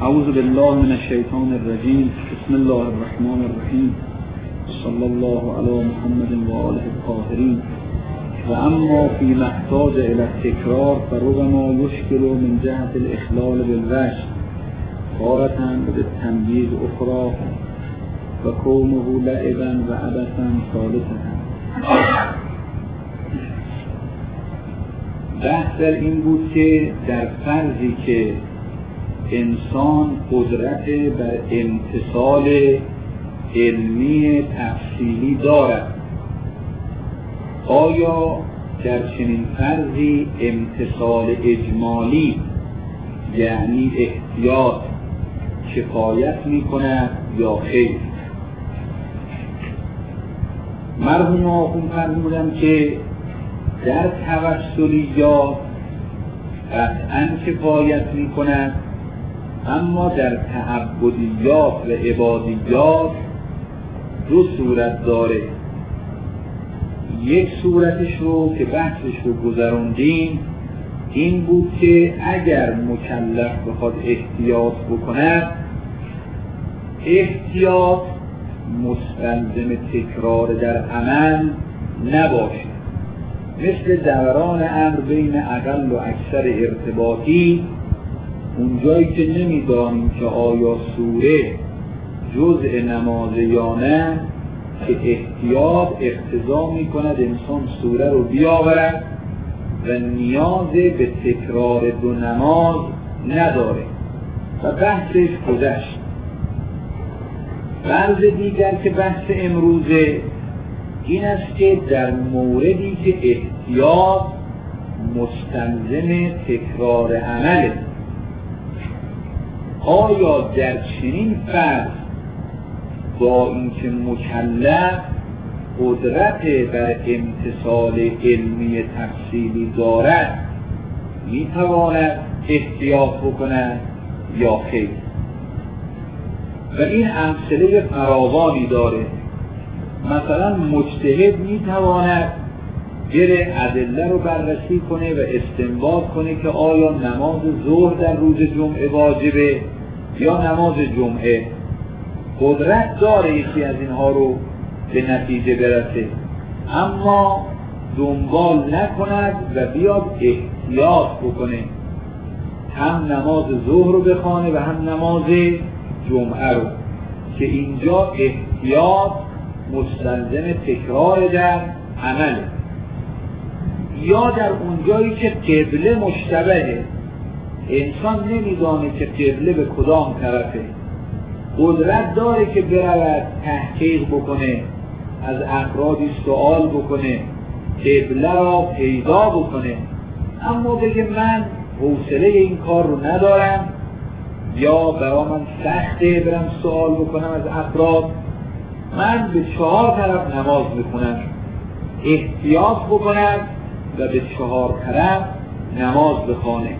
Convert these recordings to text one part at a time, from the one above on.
اعوذ بالله من الشیطان الرجیم. بسم الله الرحمن الرحیم. صلی الله علی محمد و آله الطاهرین. و اما فی محتاج الی التکرار فربما یشکل من جهت الاخلال بالوجه تارة بالتمییز اخرى و کونه لعبا و عبثا ثالثا. بحث در این بود که در فرضی که انسان قدرت بر امتثال علمی تفصیلی دارد، آیا در چنین فرضی امتثال اجمالی یعنی احتیاط کفایت می کند یا خیر؟ مرحوم آخوند فرمودند که در توسلیات قطعاً کفایت می کند، اما در تعبدیات و عبادیات دو صورت داره. یک صورتش رو که بحثش رو گذروندیم این بود که اگر مکلف بخواد احتیاط بکند، احتیاط مستلزم تکرار در عمل نباشه، مثل دوران امر بین اقل و اکثر ارتباطی، اونجایی که نمیدانیم که آیا سوره جزء نماز یا نه، که احتیاط اقتضا میکند انسان سوره رو بیاورد و نیاز به تکرار دو نماز نداره و بحثش گذشت. فرض دیگر که بحث امروزه این است که در موردی که احتیاط مستلزم تکرار عمله، آیا در چنین فرض با اینکه مکلف قدرت بر امتثال علمی تفصیلی دارد میتواند احتیاط بکند یا خیر؟ و این امثله فراوانی داره. مثلا مجتهد میتواند بره ادله رو بررسی کنه و استنباط کنه که آیا نماز ظهر در روز جمعه واجبه یا نماز جمعه. قدرت داره یکی از اینها رو به نتیجه برسه، اما دنبال نکند و بیاد احتیاط بکنه، هم نماز ظهر رو بخوانه و هم نماز جمعه رو، که اینجا احتیاط مستلزم تکرار در عمله. یا در اونجایی که قبله مشتبهه، انسان نمیدانه که قبله به کدام طرفه، قدرت داره که برود تحقیق بکنه، از افرادی سوال بکنه، قبله را پیدا بکنه، اما بگه من حوصله این کار رو ندارم یا برای من سخته برم سوال بکنم از افراد، من به 4 طرف نماز میخونم، احتیاط بکنم و به 4 طرف نماز بخونه.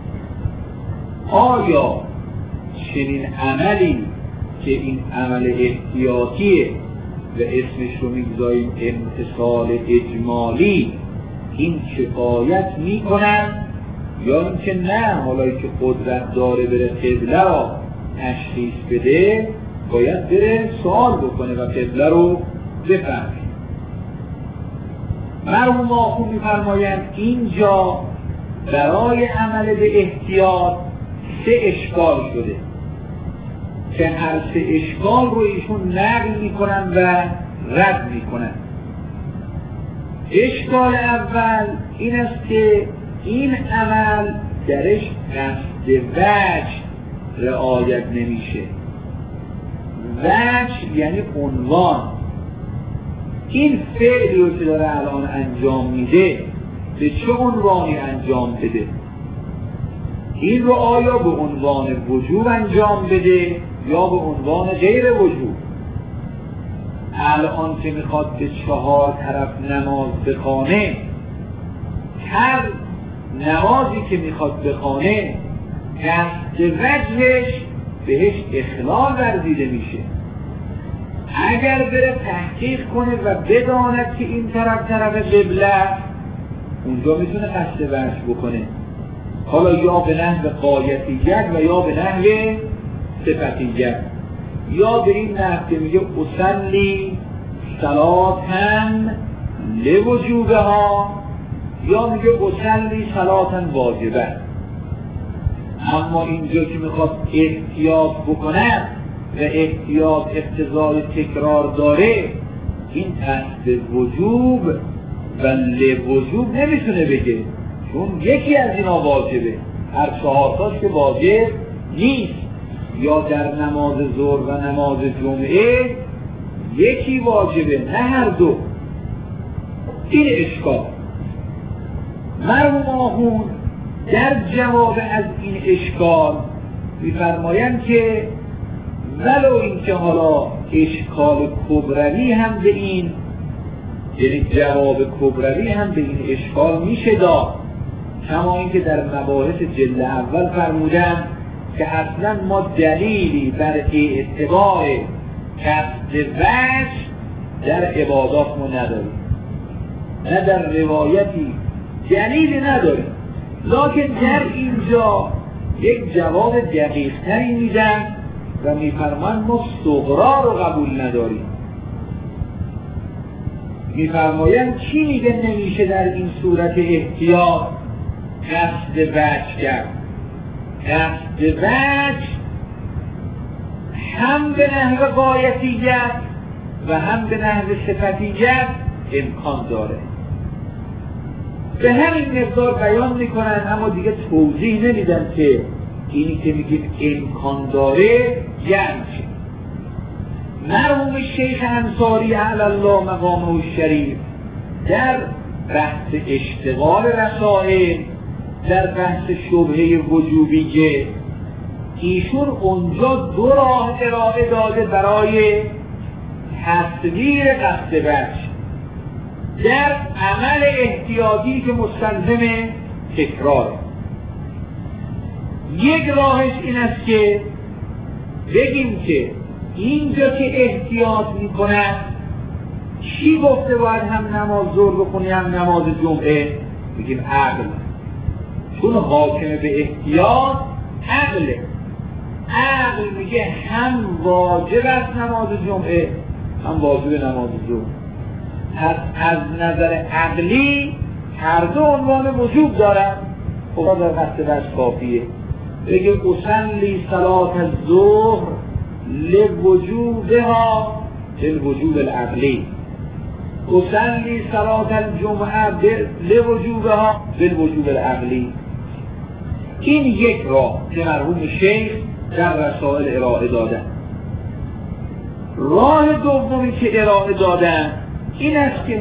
آیا چنین عملی که این عمل احتیاطیه و اسمش رو میگذاریم امتثال اجمالی، این کفایت میکنن یا اینکه نه، حالا که قدرت داره بره قبله را تشخیص بده، باید بره سوال بکنه و قبله رو بفهمه؟ مرحوم آخوند میفرمایند اینجا برای عمل به احتیاط 3 اشکال شده که هر 3 اشکال رو ایشون نقل میکنن و رد میکنن. اشکال اول این است که این عمل درش قصد وجه رعایت نمیشه. وجه یعنی عنوان. این فعلی رو که داره الان انجام میده به چه عنوانی انجام بده؟ این رو آیا به عنوان وجوب انجام بده یا به عنوان غیر وجوب؟ الان که میخواد به 4 طرف نماز بخونه، هر نمازی که میخواد بخونه قصد وجهش بهش اخلال ورزیده میشه. اگر بره تحقیق کنه و بداند که این طرف قبله، اونجا میتونه قصد وجه بکنه. حالا یا به نحو غایتیت و یا به نحو صفتیت، یا به این نحو که میگه اصلی صلاتن لوجوبها، یا میگه اصلی صلاتن واجبه. اما اینجا که میخواد احتیاط بکنه و احتیاط اقتضای تکرار داره، این قصد وجوب و لوجوب نمیتونه بگه، چون یکی از اینا واجبه، هر چهارتاش که واجب نیست. یا در نماز ظهر و نماز جمعه یکی واجبه نه هر دو. این اشکال. مرحوم آخوند در جواب از این اشکال می‌فرمایند که ولو اینکه حالا اشکال کبروی هم به این، یعنی جواب کبروی هم به این اشکال میشه داد، کما اینکه در مباحث جلد اول فرمودن که اصلا ما دلیلی بر اعتبار قصد وجه در عبادات ما نداریم، نه در روایتی دلیلی نداریم، لکن در اینجا یک جواب دقیق تری میدن و میفرمان ما صغرا رو قبول نداریم. میفرمایند چی میگه نمیشه در این صورت احتیاط قصد وجه کرد؟ قصد وجه هم به نحو غایتیت و هم به نحو صفتیت امکان داره. به همین مقدار بیان میکنن، اما دیگه توضیح نمیدن که اینی که میگید امکان داره یعنی چی. مرحوم شیخ انصاری علی الله مقامه الشریف در بحث اشتغال رسائل، در بحث شبهه وجوبیه، ایشون اونجا دو راه ارائه داده برای تصویر قصد وجه در عمل احتیاطی که مستلزم تکراره. یک راهش این است که بگیم که اینجا که احتیاط میکنه چی گفته باید هم نماز ظهر بخونی هم نماز جمعه؟ بگیم عقل، چون حاکم به احتیاط عقله. عقل میگه هم واجب است نماز جمعه هم واجب نماز ظهر. پس از نظر عقلی هر دو عنوان وجوب دارن. خدا در قصد وجه کافیه بگه اصلی صلات الظهر لوجوبها للوجوب العقلی، اصلی صلات الجمعه لوجوبها للوجوب العقلی. این یک راه که مرحوم شیخ در رسائل ارائه دادن. راه دومی که ارائه دادن این است که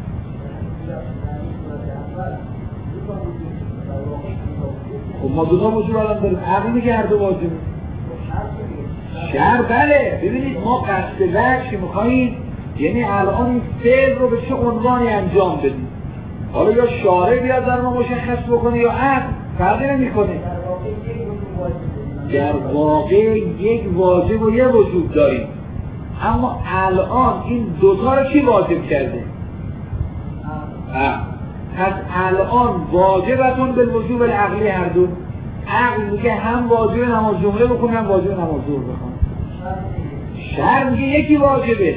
ما دو تا وجود الان داریم، عقل میگه هر دو واجبه. شرع بله، ببینید ما قصد وجه میخواییم، یعنی الان این فعل رو به چه عنوانی انجام بدیم، حالا یا شارع بیاد در ما مشخص بکنه یا عقل، فرقی نمیکنه. در واقع یک واجب و یک وجود داریم، اما الان این دوتا رو کی واجب کرده؟ پس الان واجبتون به وجوب العقلی هر دو. عقل میگه هم واجب نماز جمعه بخونی هم واجب نماز ظهر بخونی. شرع میگه یکی واجبه.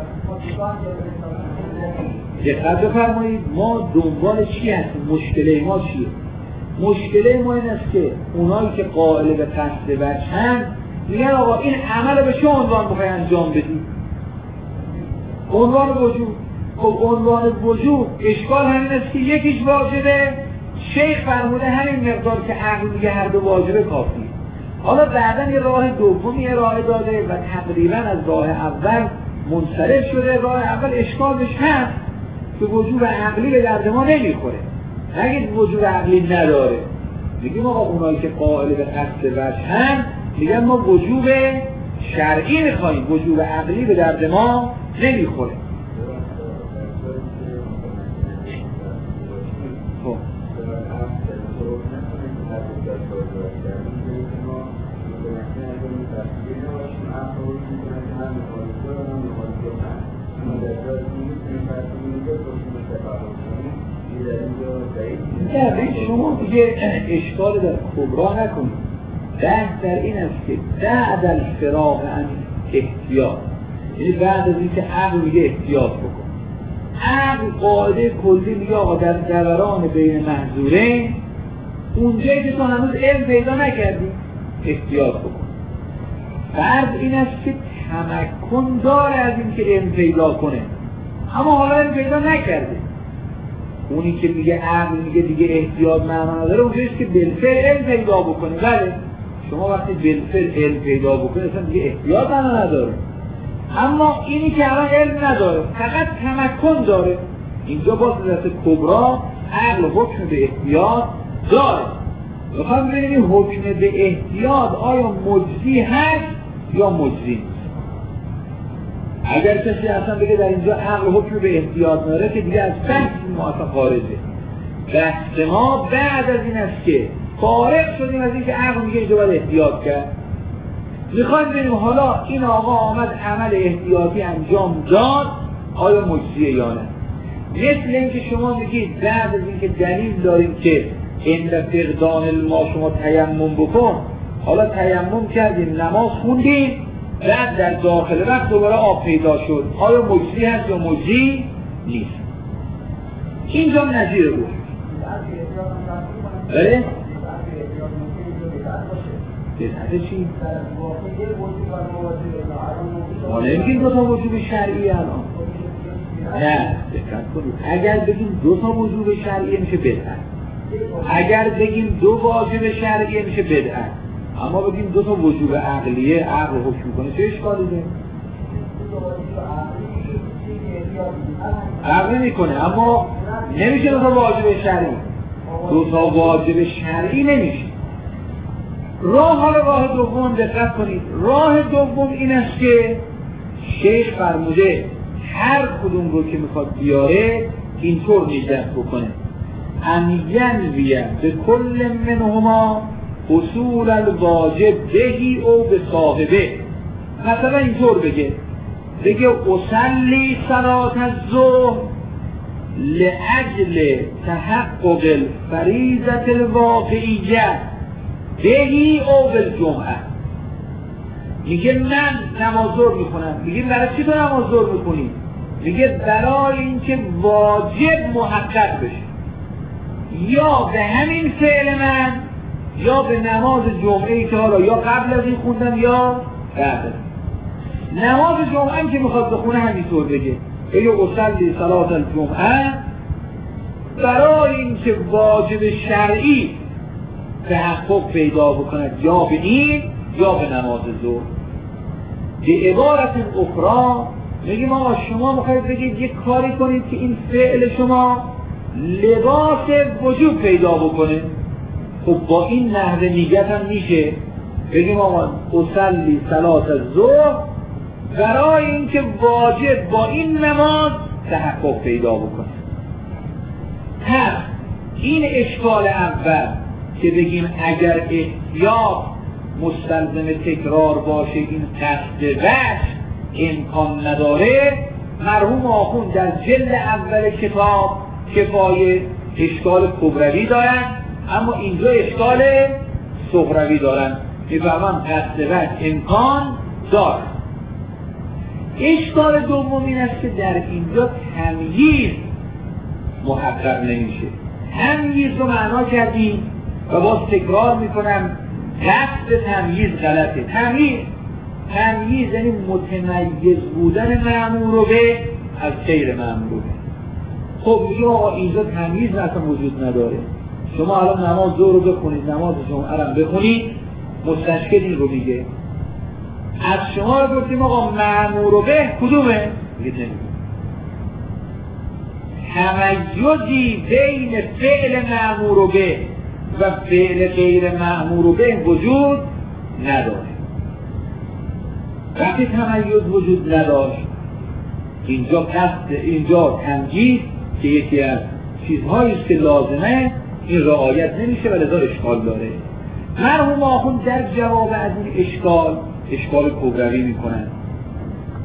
دقت بفرمایید ما دنبال چی هستیم؟ مشکل ما چیه؟ مشکل ما این است که اونایی که قائل به قصد وجهن میگن آقا این عمل به چه عنوان بخوای انجام بدی؟ عنوان وجود. خب عنوان وجود اشکال همین است که یکیش واجبه، شیخ فرموده همین مقدار که عقل میگه هر دو واجبه کافیه. حالا بعدن یه راه دومی ارائه داده و تقریبا از راه اول منصرف شده. راه اول اشکالش هست که وجوب عقلی به درد ما نمیخوره. نگید وجوب عقلی نداره، میگیم آقا اونایی که قائل به قصد وجه هم میگن ما وجوب شرعی میخواییم، وجوب عقلی به درد ما نمیخوره. نه شما دیگه اشکال در کبرا نکنید. بحث در این است که بعد الفراغ عن احتیاط، یعنی بعد از اینکه عقل میگه احتیاط بکن، عقل قاعده کلی میگه آقا در دوران بین محظورین اونجایی که تو هنوز علم پیدا نکردی احتیاط بکن. فرض این است که تمکن داره از این که علم پیدا کنه اما حالا علم پیدا نکرده. اونی که میگه عقل میگه دیگه احتیاط معنا نداره اونجاییست که بالفعل علم پیدا بکنه. بله شما وقتی بالفعل علم پیدا بکنه اصلا دیگه احتیاط معنا نداره. اما اینی که الان علم نداره فقط تمکن داره، اینجا باز دست کبرا عقل حکم به احتیاط داره. میخوام ببینیم این حکم به احتیاط آیا مجزی هست یا مجزی نیست. اگر کسی اصلا بگه در اینجا عقل حکم به احتیاط داره که دیگه از بحث ما اصلا خارجه. بحث ما بعد از این است که فارغ شدیم از اینکه عقل میگه اینجا باید احتیاط کرد، میخوایم ببینیم حالا این آقا آمد عمل احتیاطی انجام داد آیا مجزیه یا نه. مثل اینکه شما میگید بعد از اینکه دلیل داریم که این فقدان الماء شما تیمم بکن، حالا تیمم کردیم نماز خوندیم بعد در داخل وقت دوباره آب پیدا شد، آیا مجزی هست یا مجزی نیست؟ اینجا نظیر بود. بله؟ بذاره چی؟ ما نمیگیم دو تا وجوب شرعی الان. نه دقت کنید، اگر بگیم دو تا وجوب شرعی میشه بدعت، اگر بگیم دو واجب شرعی میشه بدعت، اما بگیم دو تا وجوب عقلیه عقل حکم کنه چه اشکالی داره؟ عقل میکنه اما نمیشه دو تا واجب شرعی، دو تا واجب شرعی نمیشه. راه دوم دقت کنید، راه دوم این است که شیخ فرموده هر کدوم رو که میخواد بیاره اینطور نگه بکنه ان ینویه به کل منهما اصول الواجب بهی او به صاحبه. مثلا اینطور بگه اصلی صلات الظهر لأجل تحقق الفریضة الواقعیه بهی او بالجمعه. میگه من نماز ظهر میخونم، میگه برای چی تو نماز ظهر میخونی؟ میگه برای اینکه واجب محقق بشه، یا به همین فعل من یا به نماز جمعه که حالا یا قبل از این خوندم یا بعد. نماز جمعه هم که میخواد بخونه همینطور بگه اصلی صلات الجمعه برای اینکه واجب شرعی تحقق پیدا بکند یا به این یا به نماز ظهر. به عبارت اخرى میگیم آقا شما میخواید بگید یک کاری کنید که این فعل شما لباس وجود پیدا بکنه، خب با این نحوه نیت هم میشه بگیم آقا اصلی صلات الظهر برای اینکه واجب با این نماز تحقق پیدا بکنه. پس این اشکال اول که بگیم اگر احتیاط مستلزم تکرار باشه این قصد وجه امکان نداره، مرحوم آخوند در جلد اول کتاب کفایه اشکال کبروی دارن اما اینجا اشکال صغروی دارن، میفهمم قصد وجه امکان داره. اشکال دوم این است که در اینجا تمییز محقق نمیشه. تمییز رو معنا کردیم و باز تکرار میکنم قصد تمییز غلطه. تمییز یعنی متمیز بودن مأمور به از غیر مأمور به. خب یا اینجا تمییز اصلا وجود نداره. شما الان نماز ظهر رو بخونید، نماز جمعه رو بخونید، مستشکل این رو میگه. از شما رو گفتیم آقا مأمور به کدومه؟ میگه نمیگه. تمیزی بین فعل مأمور به و فعل غیر مأمور به وجود نداره. وقتی تمیز وجود نداشت اینجا تمجید که یکی از چیزهایی است که لازمه این رعایت نمیشه و لذا اشکال داره. مرحوم آخوند در جواب از این اشکال کبروی میکنن،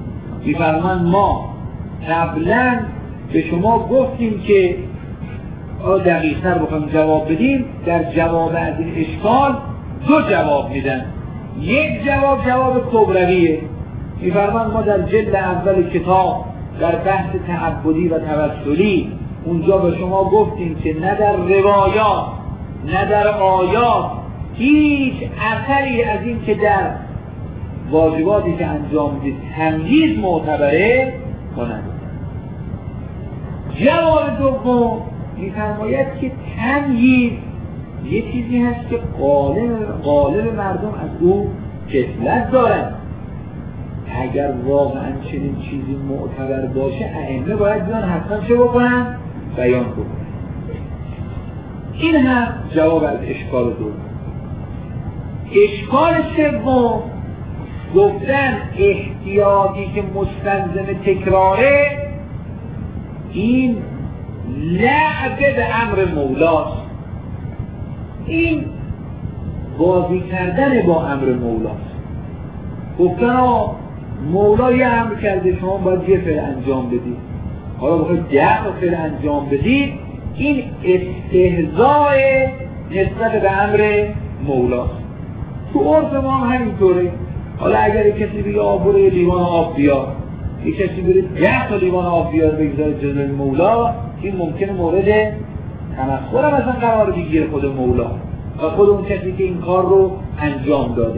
میفرمان ما قبلا به شما گفتیم که دقیق‌تر بخوایم جواب بدیم، در جواب از این اشکال دو جواب میدن. یک جواب کبرویه، می‌فرمایند ما در جلد اول کتاب در بحث تعبدی و توسلی اونجا به شما گفتیم که نه در روایات نه در آیات هیچ اثری از این که در واجباتی که انجام دید تمییز معتبره ما ندید. جواب دوم می‌فرماید که تمییز یه چیزی هست که غالب مردم از او کسلت دارن. اگر واقعا چنین چیزی معتبر باشه ائمه باید بیان حتما چه بکنن؟ بیان بکنن. این هم جواب از اشکال دوم. اشکال سوم گفتن احتیاطی که مستلزم تکراره این لعب به امر مولاست. این بازی کردن با امر مولاست. گفتن مولا یه امر کرده شما باید یه فعل انجام بدید، حالا بخواید 10 فعل انجام بدید، این استهزاء نسبت به امر مولاست. تو عرف ما هم همینطوره. حالا اگر کسی بگه برو یه لیوان آب بیار، یه کسی بره 10 تا لیوان آب بیار بگذاره جلوی مولا، این ممکنه مورد تمسخر هم اصلا قرار بگیره خود مولا و خود اون کسی که این کار رو انجام داده.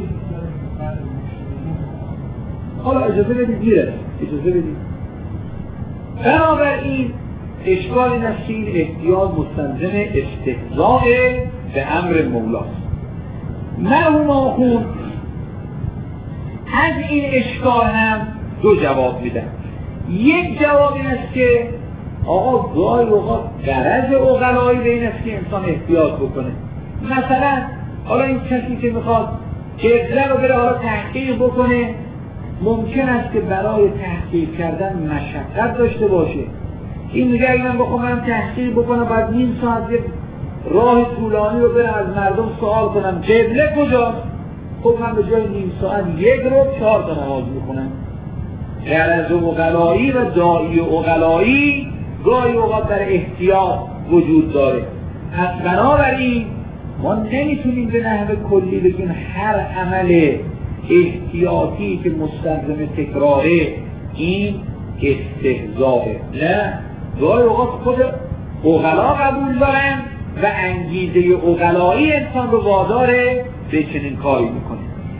حالا اجازه بدید گیره، اجازه بدید. بنابراین اشکال این است که این احتیاط مستلزم استهزاء به امر مولاست. مرحوم آخوند از این اشکال هم دو جواب میدن. یک جواب این است که آقا گاهی اوقات غرض عقلایی به این است که انسان احتیاط بکنه. مثلا حالا این کسی که میخواد قبله رو بره حالا تحقیق بکنه، ممکن است که برای تحقیق کردن مشقت داشته باشه. این میگه اگه من بخوام تحقیق بکنم بعد نیم ساعت یه راه طولانی رو بره از مردم سوال کنم قبله کجاست؟ خب من به جای نیم ساعت 1 رو 4 تا نماز میخونم. غرض عقلایی و داعی عقلایی گاهی اوقات در احتیاط وجود داره. پس بنابراین ما نمیتونیم به نحو کلی بگیم هر عمل احتیاطی که مستلزم تکراره این استهزاء. نه، گاهی اوقات خود عقلا قبول دارن و انگیزه عقلایی انسان رو واداره به چنین کاری میکنه.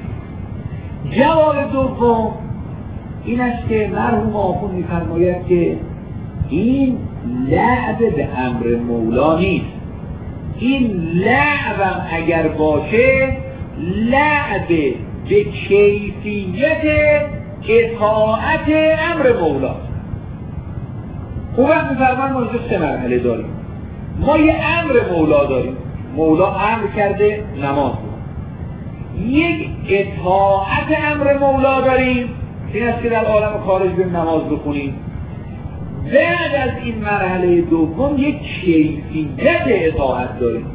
جواب دوم این است که مرحوم آخوند میفرماید که این لعب به امر مولا نیست. این لعبم اگر باشه لعب به کیفیت اطاعت امر مولا. اون وقت میفرمان ما اینجا 3 مرحله داریم. ما یه امر مولا داریم، مولا امر کرده نماز بخون. یک اطاعت امر مولا داریم، این است که در عالم خارج به نماز بخونیم. بعد از این مرحله دوم یک کیفیت اطاعت داریم.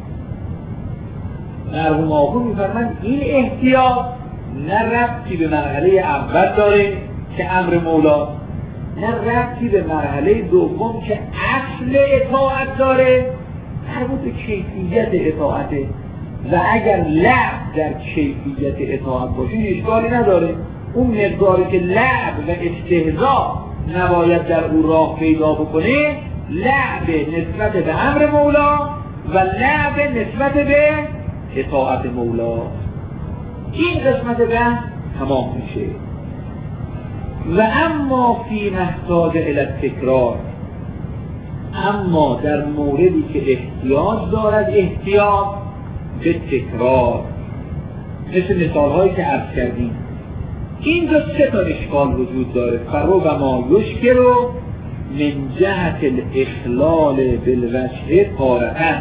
مرحوم آخوند میفرمایند این احتیاط نه ربطی به مرحله اول داره که امر مولا، نه ربطی به مرحله دوم که اصل اطاعت داره، مربوط به کیفیت اطاعته. و اگر لعب در کیفیت اطاعت باشه اشکالی نداره. اون مقداری که لعب و استهزاء نباید در او راه پیدا بکنه، لعب نسبت به امر مولا و لعب نسبت به اطاعت مولا. این قسمت به تمام میشه. و اما فی محتاج الی التکرار، اما در موردی که احتیاج دارد احتیاج به تکرار، مثل مثال هایی که عرض کردیم، اینجا 3 تا اشکال وجود داره. فرو و ما یشکر من جهت الاخلال بالوجه طارقا.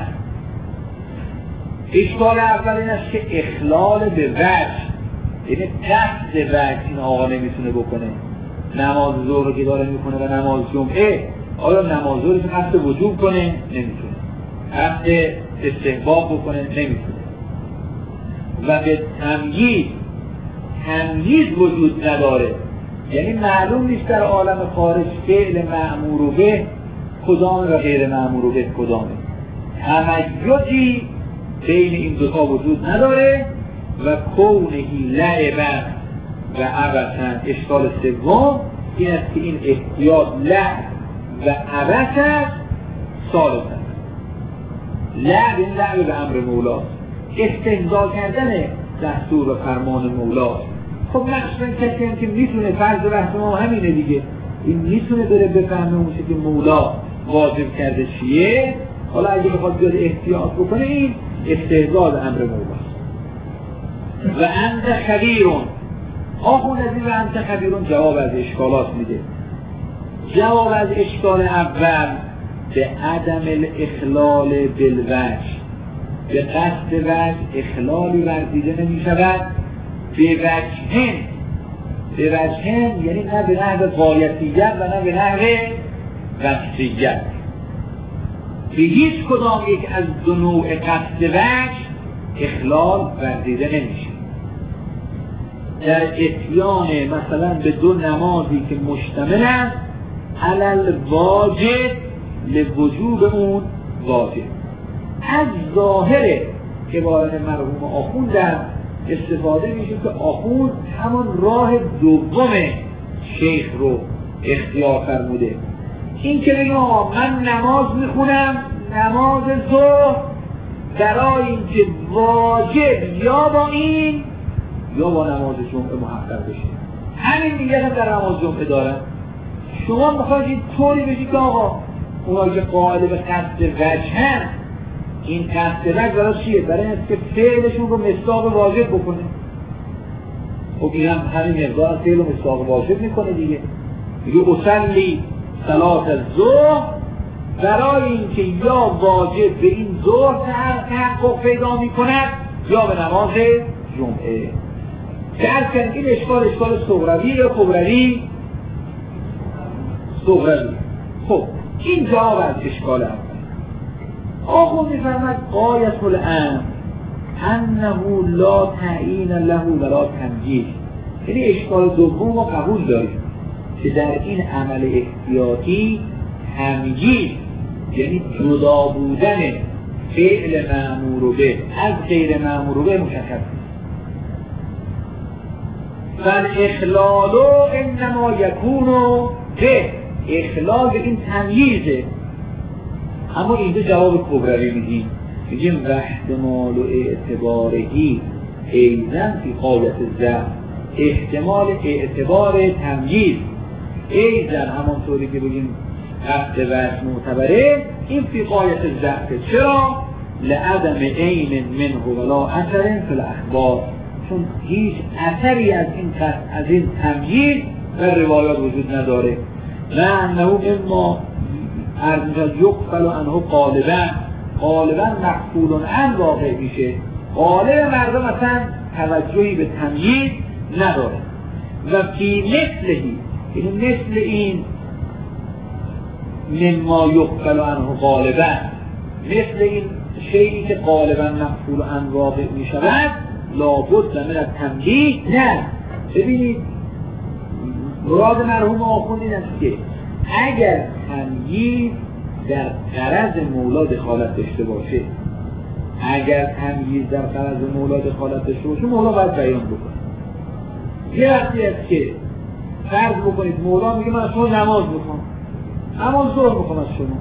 اشکال اول این است که اخلال به وجه، یعنی قصد وجه این آقا نمیتونه بکنه. نماز ظهر که داره میکنه و نماز جمعه، آیا نماز ظهر که قصد وجوب کنه؟ نمیتونه. قصد استحباب بکنه؟ نمیتونه. و به تمییز وجود نداره، یعنی معلوم نیست در عالم خارج فعل مأمور به کدامه و غیر مأمور به کدامه. تمایزی بین این دوتا وجود نداره و کونهی لعبا و عبثا. اشکال سوم این است که این احتیاط لعب و عبث است ثالث است. لعب این لعب به امر مولاست، استهزا کردن دستور و فرمان مولاست. خب مخصوصا کسی هم که میتونه، فرض بحث ما همینه دیگه، این میتونه بره بفهمه اون چیزی که مولا واجب کرده چیه. حالا اگه بخواد بیاد احتیاط بکنه این استهزا به امر مولاست. و انت خبیرون، آخون از این و انت خبیرون جواب از اشکالات میده. جواب از اشکال اول به عدم الاخلال بالوجه، به قصد وجه اخلالی ورزیده نمی شود. به وجهن یعنی نه به نحو غایتیت و نه به نحو وصفیت. به هیچ کدام یک از دو نوع قصد وجه اخلال ورزیده نمیشه. در اتیان مثلا به دو نمازی که مشتمل است علل واجب لوجوب اون واجب، از ظاهر عبارت مرحوم آخوندم استفاده میشه که آخوند همان راه دوم شیخ رو اختیار فرموده. این که بگم من نماز میخونم، نماز ظهر برای اینکه واجب یا با این یا با نماز جمعه محقق بشه. همین دیگه هم در نماز جمعه دارن. شما میخواید این طوری بشید که آقا اونایی که قائل به قصد وجه هم، این قصد وجه برای چیه؟ برای اینکه که فعلشون رو مصداق واجب بکنه. خب این هم همین مقدار فعل رو مصداق واجب میکنه دیگه. میگه اصلی صلات الظهر برای اینکه یا واجب به این ظهر تحقق پیدا میکند یا به نماز جمعه. درکن این اشکال صغروی یا کبروی؟ صغروی. خب این جواب از اشکال اول. آخون میفرمد غایت الامر انه لا تعیین له ولا تمجید. یعنی اشکال دوم رو قبول داریم که در این عمل احتیاطی تمجید یعنی جدا بودن فعل مأمور به از غیر مأمور به مشخص. فالاخلال انما یکون به اخلال به این تمییزه. اما اینجا جواب کبروی میدیم، میگیم و احتمال و اعتبارهی ایزن فی غایت الضعف. احتمال اعتبار تمییز ایزن همانطوری که بگیم قصد وجه معتبره، این فی غایت الضعف. چرا؟ لعدم عین منه ولا اثر فی الاخبار، چون هیچ اثری از این قصد از این تمییز در روایات وجود نداره. و انه اما یقبل عنه غالبا مقبول عن واقع میشه. غالب مردم اصلا توجهی به تمییز نداره. و فی مثلهی یعنی مثل این مما یقبل عنه غالبا، مثل این شیئی که غالبا مقبول عن واقع میشود لابد من از تمییز. نه ببینید مراد مرحوم آخوند این است که اگر تمییز در غرض مولا دخالت داشته باشه، اگر تمییز در غرض مولا دخالت داشته باشه مولا باید بیان بکنه. یه وقتی است که فرض بکنید مولا میگه من از شما نماز میخوام، نماز ظهر میخوام از شما،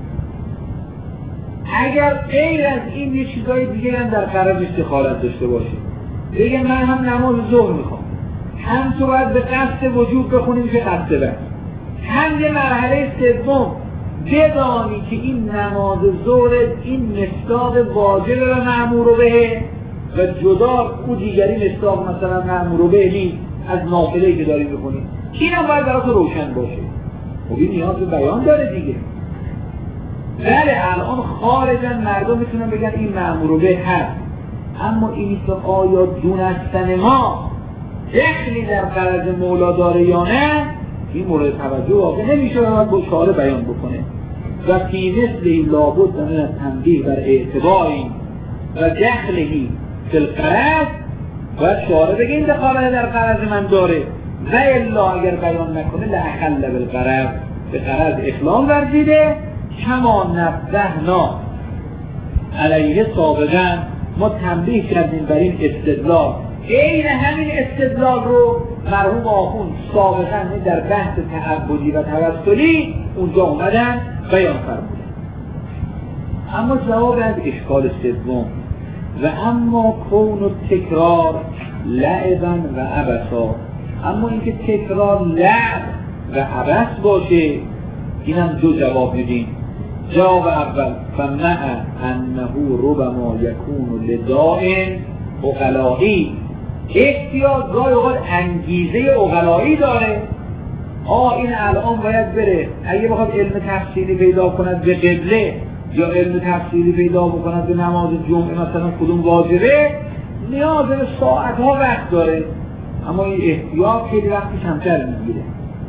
اگر غیر از این یه چیزای دیگه هم در غرضش دخالت داشته باشه، بگه من هم نماز ظهر میخوام، هم تو باید به قصد وجوب بخونیم که قصد بر، هم یه مرحله سوم بدانی که این نماز ظهر این مصداق واجب و مأمور به و جدا او دیگری مصداق مثلا مأمور به نیست از نافله‌ای که داری بخونی، این هم باید برات روشن باشه. خب این نیاز به بیان داره دیگه. بله الان خارجا مردم میتونن بگن این مأمور به هست، اما اینی که آیا دونستن ما دخلی در غرض مولا داره یا نه این مورد توجه واقع نمیشه و باید با شارع بیان بکنه. و فی مثل لابد من از تنبیه بر اعتبار این و دخلهی فی الغرض باید شارع بگه این دخالت در غرض من داره و الا اگر بیان نکنه لأخل بالغرض، به غرض اخلال ورزیده کما نبهنا علیه سابقا، ما تنبیه کردیم بر این استدلال. این همین استدلال رو مرحوم آخوند سابقا در بحث تعبدی و توسلی اونجا اومدن بیان فرمودن. اما جواب از اشکال سوم، و اما کون و تکرار لعبا و عبسا، اما اینکه تکرار لعب و عبس باشه، اینم دو جواب میدیم. جواب اول فمع انه ربما یکون لدائن عقلائی، احتیاط گاهی اوقات انگیزه عقلائی داره. این الان باید بره اگه بخواد علم تفصیلی پیدا کند به قبله یا علم تفصیلی پیدا بکند به نماز جمعه مثلا کدوم واجبه، نیاز به ساعتها وقت داره، اما این احتیاط خیلی وقتی کمتر میگیره.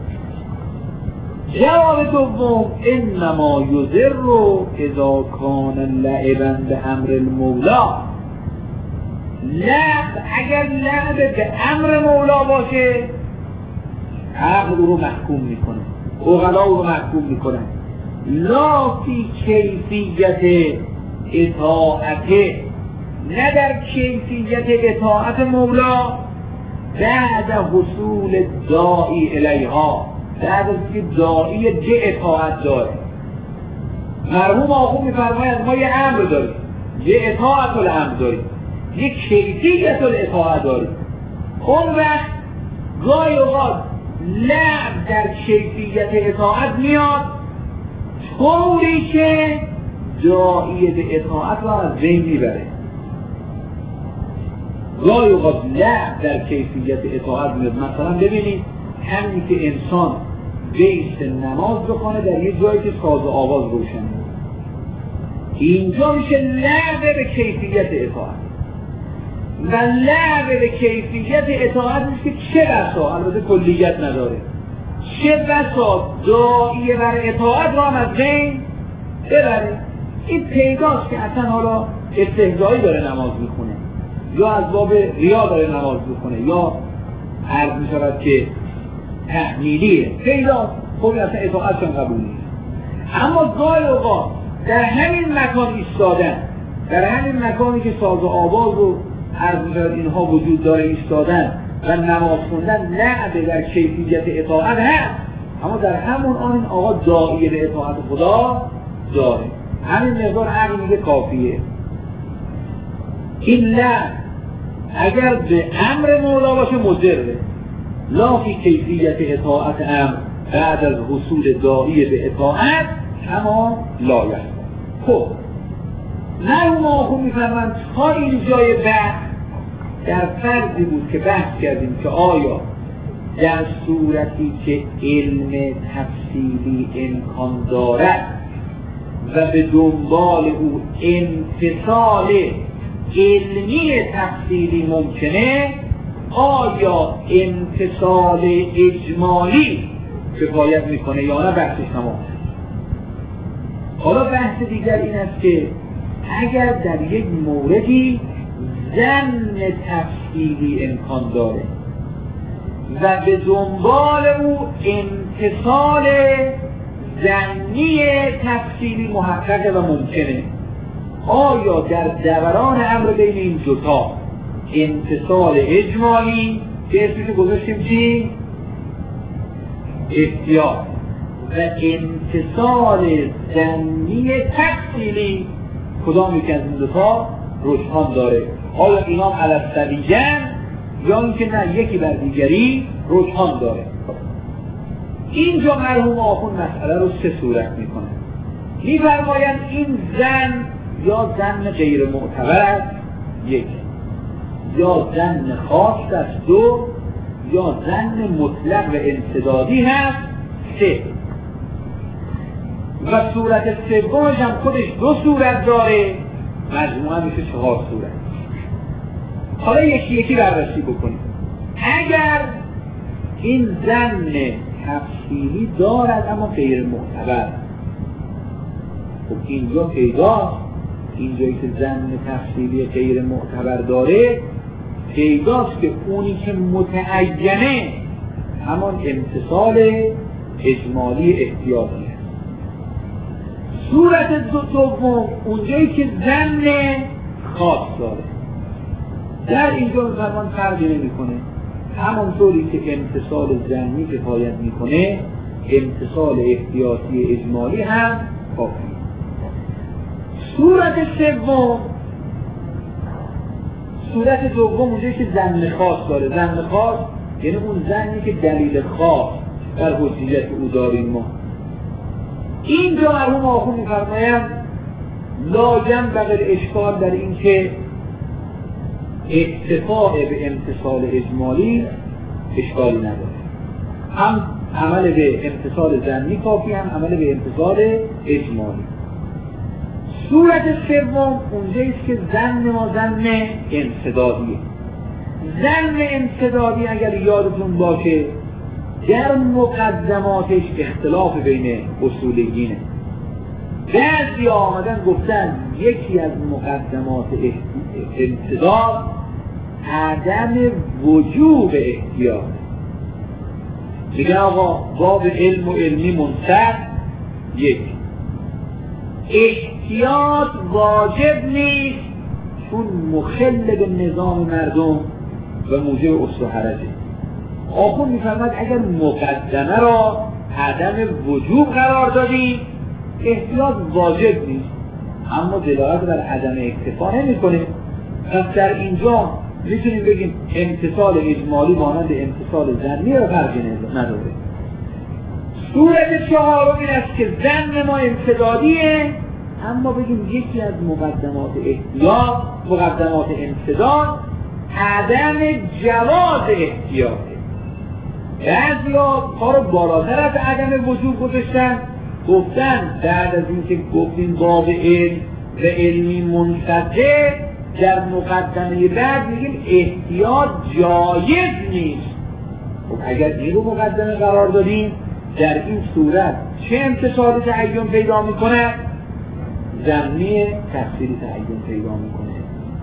جواب دوم انما یضر اذا کان لعبا به امر المولا، لعب اگر لعب به امر مولا باشه عقل رو محکوم میکنه، عقلا رو محکوم میکنه. لا فی کیفیت اطاعت، نه در کیفیت اطاعت مولا بعد حصول داعی الیها، بعد از که داعی به اطاعت داره. مرحوم آخوند میفرماید ما یه امر داریم، یه اطاعت الامر داریم، یه کیفیت الاطاعت داریم. اون وقت گاهی اوقات لعب در کیفیت اطاعت میاد طوری که داعی به اطاعت رو از بین میبره. گاهی اوقات لعب در کیفیت اطاعت میاد. مثلا ببینید همین که انسان بیست نماز بخونه در یه جایی که ساز و آواز روشن، اینجا میشه لعب به کیفیت اطاعت. و لعب به کیفیت اطاعت نیست که چه بسا، البته کلیت نداره، چه بسا داعیه بر اطاعت را از بین ببره. این پیداست که اصلا حالا استهزایی داره نماز میخونه، یا از باب ریا داره نماز میخونه، یا عرض میشود که تحمیلیه، پیداست. خب اصلا اطاعتشان قبول نیست. اما گاهی اوقات در همین مکان ایستادن، در همین مکانی که ساز و آواز و عرض میشود اینها وجود داره ایستادن و نماز خوندن لعب در کیفیت اطاعت هست، اما در همون آن این آقا داعیه به اطاعت خدا داره. همین مقدار عقل میگه کافیه. این لعب اگر به امر مولا باشه مضره، لا فی کیفیت اطاعت امر بعد از حصول داعیه به اطاعت اما لا یحصل. خب مرحوم آخوند میفرمایند تا این جای بحث در فرضی بود که بحث کردیم که آیا در صورتی که علم تفصیلی امکان دارد و به دنبال او امتصال علمی تفصیلی ممکنه، آیا امتصال اجمالی کفایت میکنه یا نه، بحثش تمام. حالا بحث دیگر این است که اگر در یک موردی ظن تفصیلی امکان داره و به دنبال او امتصال ظنی تفصیلی محققه و ممکنه، آیا در دوران امر بین این دوتا امتصال اجمالی که اسمشو گذاشتیم چی؟ احتیاط، و امتصال ظنی تفصیلی کدام یکی از این دوتا رجحان داره؟ آیا اینا علی السویین یا اینکه نه یکی بر دیگری رجحان داره؟ اینجا مرحوم آخوند مسئله رو سه صورت میکنه. میفرمایند این ظن یا ظن غیر معتبر یک، یا ظن خاص است دو، یا ظن مطلق و انسدادی هست سه. و صورت سومش هم خودش دو صورت داره، مجموعا میشه 4 صورت. حالا یکی یکی بررسی بکنیم. اگر این ظن تفصیلی دارد اما غیر معتبر، خب اینجا پیداست، اینجایی که ظن تفصیلی غیر معتبر داره پیداست که اونی که متعینه همان امتصال اجمالی احتیاطی است. صورت دوم اونجایی که ظن خاص داره. در اینجا فرمان فرقی نمی‌کنه، همونطوری که امتصال ظنی کفایت میکنه امتصال احتیاطی اجمالی هم کافیه. صورت سوم، صورت دوم اونجایی که ظن خاص داره. ظن خاص یعنی اون ظنی که دلیل خاص در حجیت او داریم ما. اینجا مرحوم آخوند می‌فرمایند لا ينبغي الاشکال در این که اکتفاء به امتصال اجمالی اشکالی نداره، هم عمل به امتصال ظنی کافی، هم عمل به امتصال اجمالی. صورت سوم اونجاییست که ظن ما ظن انسدادیه. ظن انسدادی اگر یادتون باشه در مقدماتش اختلاف بین اصولیینه. بعضی آمدن گفتن یکی از مقدمات انسداد عدم وجوب احتیاط. میگن آقا باب علم و علمی منصف، یک احتیاط واجب نیست چون مخل به نظام مردم و موجب اصل و حرجه. آخوند میفرماید اگر مقدمه را عدم وجوب قرار دادیم احتیاط واجب نیست، اما دلالت بر عدم اکتفا نمی‌کنه. پس در اینجا میتونیم بگیم امتصال اجمالی مانند امتصال ظنی را فرقی نداره. صورت چهارم این است که ظن ما انسدادیه، اما بگیم یکی از مقدمات احتیاط، مقدمات انسداد عدم جواز احتیاطه. بعضیا کارو بالاتر از عدم وجوب گذاشتن، گفتن بعد از اینکه گفتیم باب علم و علمی منصفه در مقدمه بعد میگیم احتیاط جایز نیست. خب اگر این رو مقدمه قرار دادیم در این صورت چه امتصال تعین پیدا میکنه؟ ظنی تفسیری تعین پیدا میکنه.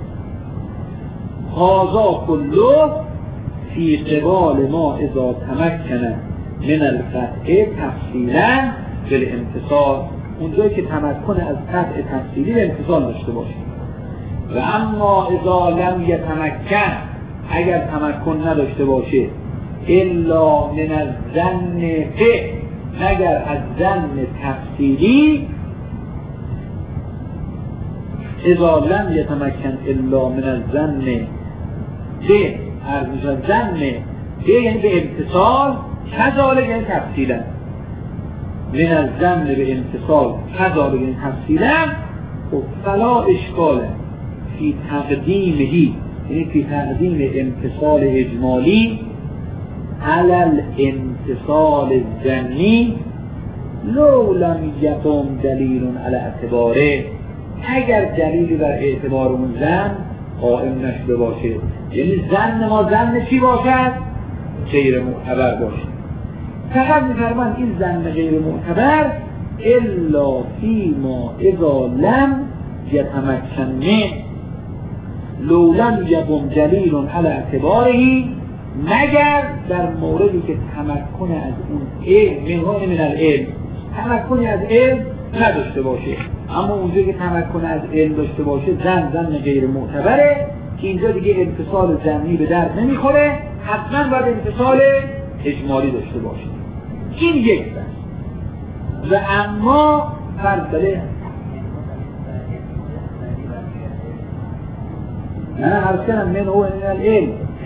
هذا کله فی قبال ما اذا تمکن من القطع تفصیلا بالامتصال، اونجایی که تمکن از قطع تفصیلی به امتصال داشته باشه. و اما اذا لم یتمکن، اگر تمکن نداشته باشه الا من الظن فه، مگر از ظن تفصیلی، اذا لم یتمکن الا من الظن فه، ارزش ظن فه یعنی به امتصال، کذالک یعنی تفصیلا، من الظن به امتصال کذالک یعنی تفصیلا. و فلا اشکاله فی تقدیمهی، یعنی فی تقدیم امتصال اجمالی علی الامتصال الظنی لو لم یقم دلیل علی اعتباره، اگر دلیلی بر اعتبار اون ظن قائم نشده باشه، یعنی ظن ما ظن چی باشد؟ غیر معتبر باشه. فقط می‌فرمایند این ظن غیر معتبر الا فیما اذا لم یتمکن منه لو لم یقم دلیل علی اعتباره، مگر در موردی که تمکن از اون علم من العلم، تمکن از علم نداشته باشه. اما اونجا که تمکن از علم داشته باشه ظن غیر معتبره، که اینجا دیگه امتصال ظنی به درد نمیخوره، حتما باید امتصال اجمالی داشته باشه. این یک بس. و اما فرض بله نه هر کنم من هو من العلم.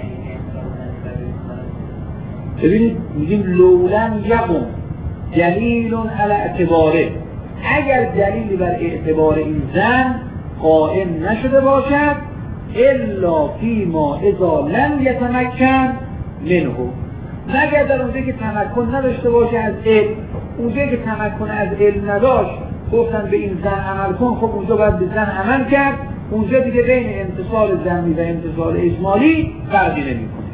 ببینید میگیم لولن یقم دلیل علی اعتباره، اگر دلیلی بر اعتبار این ظن قائم نشده باشد الا فیما اذا لم یتمکن منه، مگر در اونجایی که تمکن نداشته باشه از علم. اونجایی که تمکن از علم نداشت گفتن به این ظن عمل کن، خب اونجا باید به ظن عمل کرد. اونجا دیگه بین امتصال ظنی و امتصال اجمالی فرقی نمی‌کنه.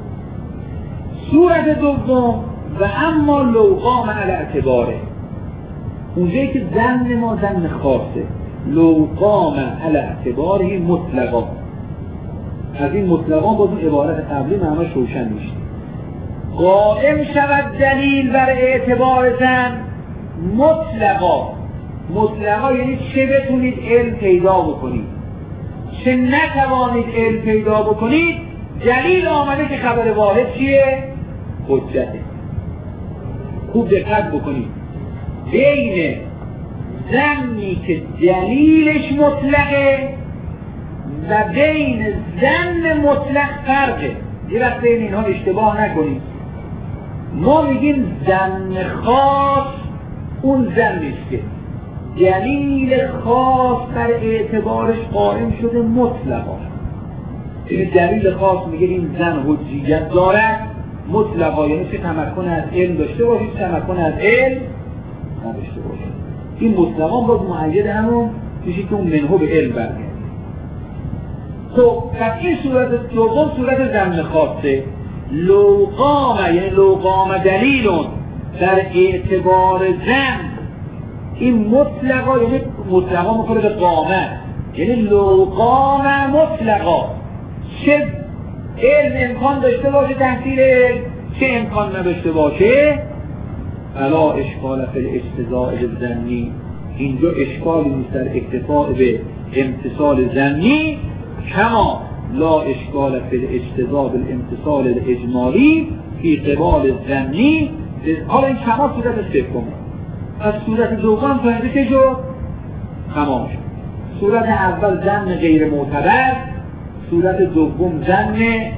صورت دوم و اما لو قام علی اعتباره، اونجایی که ظن ما ظن خاصه، لو قام علی اعتباره مطلقا، از این مطلقا باز اون عبارت قبلی معناش روشن میشه. قائم شود دلیل بر اعتبار ظن مطلقا، مطلقا یعنی چه بتونید علم پیدا بکنید، چه نتوانید علم پیدا بکنید. دلیل آمده که خبر واحد چیه؟ حجته. خوب دقت بکنید، بین ظنی که دلیلش مطلقه و بین ظن مطلق فرقه. یه وقت بین اینها اشتباه نکنید. ما میگیم ظن خاص اون ظن نیست که دلیل خاص بر اعتبارش قائم شده مطلقا. یعنی دلیل خاص میگه این ظن حجیت دارد مطلقا، یعنی چه تمکن از علم داشته باشید، تمکن از علم نداشته باشید. این مطلقا باز مؤید همون میشه که اون منهو به علم برگرده. خب پس این صورت دوم صورت ظن خاصه. لوقام یعنی لوقام دلیلون در اعتبار ظن، این مطلقا یعنی مطلقا مخوره به قامه، یعنی لوقام مطلقا، چه علم امکان داشته باشه تحصیل علم، چه امکان نداشته باشه. فلا اشکال فی الاجتزاء الظنی، اینجا اشکالی نیست در اکتفاء به امتصال ظنی، کما لا اشکال فی الاجتزاء بالامتصال الاجمالی فی قبال الظنی. حالا این کما صورت سومه. از صورت دوم فهمیده که شد تمام شد. صورت اول ظن غیر معتبر، صورت دوم ظن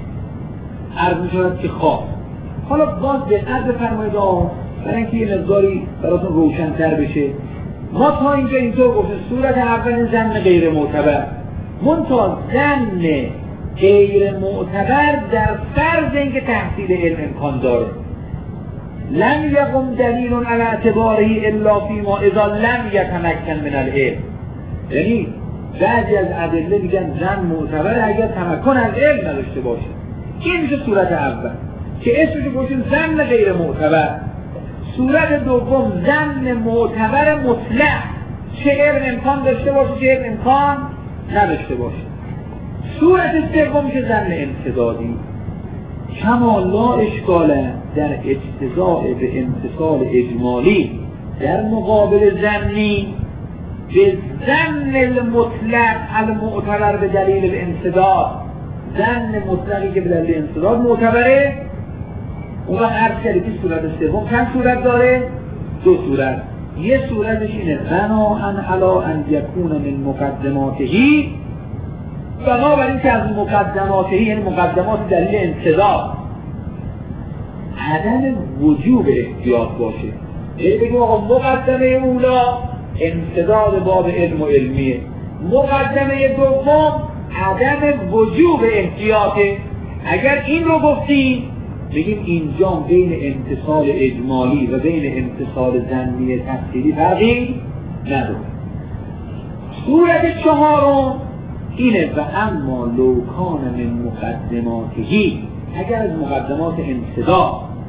عرض می‌شود که خاص. حالا باز دقت بفرمایید برای اینکه یه مقداری براتون روشن‌تر بشه. ما تا اینجا اینطور گفتیم صورت اول ظن غیر معتبر، منتها ظن غیر معتبر در فرض اینکه تحصیل علم امکان داره. لم یقم دلیل علی اعتباره الا فیما اذا لم یتمکن من العلم. یعنی بعضی از ادله میگن ظن معتبر اگر تمکن از علم نداشته باشه. این میشه صورت اول که اسمش گفتیم ظن غیر معتبر. صورت دوم ظن معتبر مطلق، چه علم امکان داشته باشه چه علم امکان نداشته باشه. صورت سوم میشه ظن امتدادی، کما لا اشکال در اجتزاء به امتصال اجمالی در مقابل ظنی به ظن المطلق المعتبر به دلیل الامتداد. ظن مطلقی که به دلیل امتداد معتبره، اون وقت عرض کرده که صورت سوم چند صورت داره؟ دو صورت. یه صورتش اینه بناءً علی ان یکون من مقدماتهی، بنابراین که از مقدماتهی یعنی مقدمات دلیل امتداد عدم وجوب احتیاط باشه. یعنی بگیم آقا مقدمه اولا امتداد باب علم و علمیه، مقدمه دوم عدم وجوب احتیاطه. اگر این رو گفتیم بگیم اینجا بین امتصال اجمالی و بین امتصال ظنی تفصیلی فرقی نداره. صورت چهارم اینه و اما لو کان من مقدماتهی، اگر از مقدمات امتداد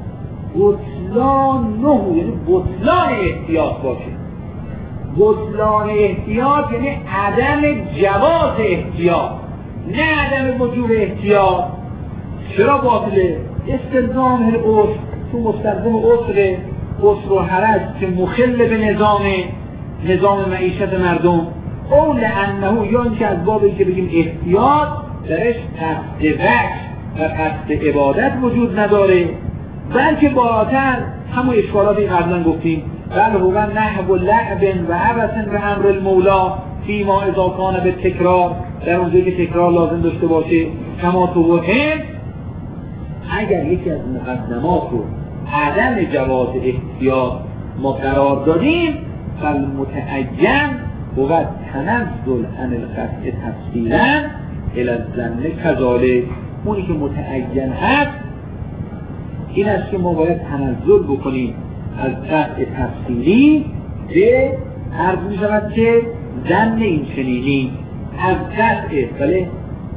بطلان نه یعنی بطلان احتیاط باشه. بطلان احتیاط یعنی عدم جواز احتیاط، نه عدم وجوب احتیاط. چرا باطله؟ استلزام العسر، تو مستلزم عسر و حرج که مخل به نظام معیشت مردم، او لانه یا اینکه از بابی که بگیم احتیاط درش قصد وجه و قصد عبادت وجود نداره، بلکه بالاتر همون اشکالاتی قبلا گفتیم بل هو نحو لعب و عبث به امر المولا فیما اذا کان به تکرار، در اونجایی که تکرار لازم داشته باشه. کما توهم اگر یکی از مقدمات رو عدم جواز احتیاط ما قرار دادیم فالمتعین بود تنزل عن القطع تفصیلا الی الظن کذالک. اونی که متعین هست این است که ما باید تنزل بکنیم از قطع تفصیلی به عرض می شود که ظن این چنینی از قطع. بله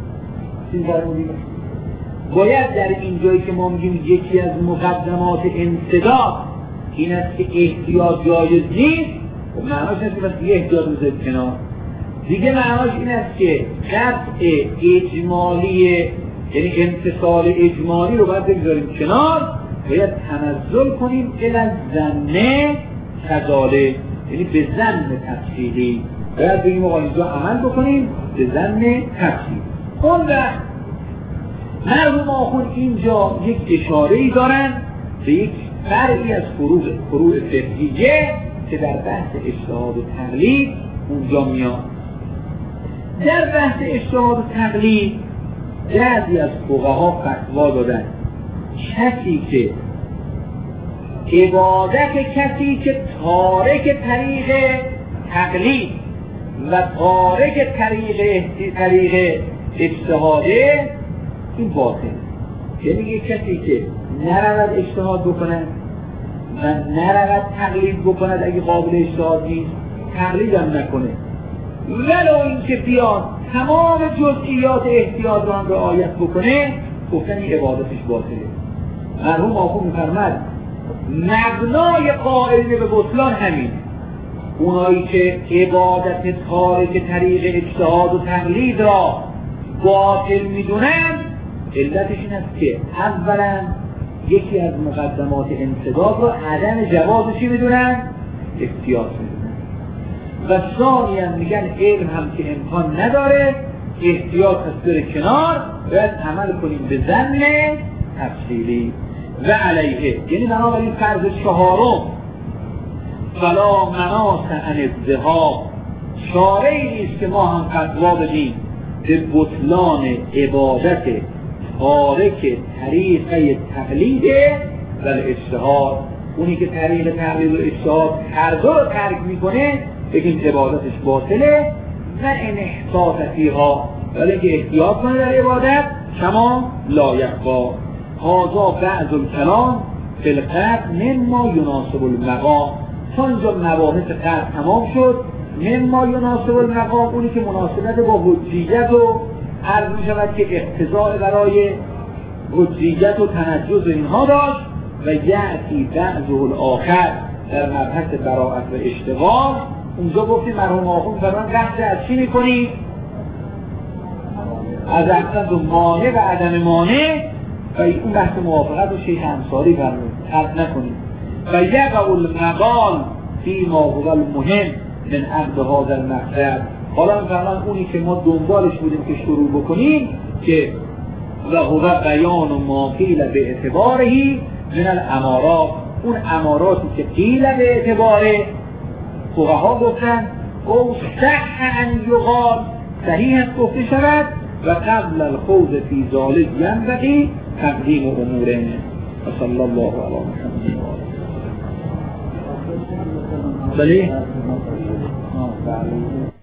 باید در این جایی که ما میگیم یکی از مقدمات انسداد این است که احتیاط جایز نیست، و معناش نیست که بس یه احتیاط بذارید کنار. دیگه معناش این است که قطع اجمالی یعنی امتصال اجمالی رو باید بگذاریم کنار، باید تنزل کنیم الی الظن کذالک. یعنی به ظن تفصیلی باید بگیم آقا اینجا عمل بکنیم به ظن تفصیلی. اون وقت مرحوم آخوند اینجا یک اشاره‌ای دارن به یک فرعی از فروع فقهیه که در بحث اجتهاد و تقلید اونجا میاد. در بحث اجتهاد و تقلید بعضی از فقها فتوا دادن کسی که عبادت کسی که تارک طریق تقلید و تارک طریق اجتهاده این باطل. یعنی یک کسی که نرود اجتهاد بکنه و نرود تقلید بکند اگه قابل اجتهاد نیست، تقلید هم نکنه ولو اینکه بیاد تمام جزئیات احتیاط رو هم رعایت بکنه، گفتن این عبادتش باطله. مرحوم آخوند می‌فرماد مبنای قائلین به بطلان همین، اونایی که عبادت تارک طریق اجتهاد و تقلید را باطل میدونن، علتش این است که اولا یکی از مقدمات انسداد را عدم جوازشی میدونن، احتیاط میدونن، و ثانیاً میگن علم هم که امکان نداره، احتیاط از بره کنار، باید عمل کنیم به ظن تفصیلی و علیه. یعنی بنابراین فرض چهارم فلا مناص عن الذهاب، چاره‌ای نیست که ما هم فتوا بدیم به بطلان عبادت تارک طریق تقلید و اجتهاد. اونی که طریق تقلید و اجتهاد هر دو رو ترک میکنه بگیم عبادتش باطله و ان احساس فیها، ولی که احتیاط کنه در عبادت کما لا یخفا. هذا بعض الکلام فی القطع مما یناسب المقام. چون اینجا مباحث قطع تمام شد، مما یناسب المقام اونی که مناسبت با حجیت و عرض می شود که اقتضاء برای حجیت و تنجز اینها داشت و یعطی بعضه الاخر در مبحث براءت و اشتغال. اونجا گفتیم مرحوم آخوند فرمان بحث از چی میکنی؟ از احسن و مانع و عدم مانع، و اون بحث موافقت و شیخ انصاری فرمود حرف نکنیم. و یقع المقال فی ما هو المهم من عقد هذا المقصد. حالا فرمان اونی که ما دنبالش بودیم که شروع بکنیم که و هو بیان و ما قیل به اعتبارهی من الامارات، اون اماراتی که قیل به اعتباره فقها گفتن او صح ان یقال، صحیح است گفته شود، و قبل الخوض فی ذلک ینبغی تقدیم امورین. و صلی الله علی محمد و آله.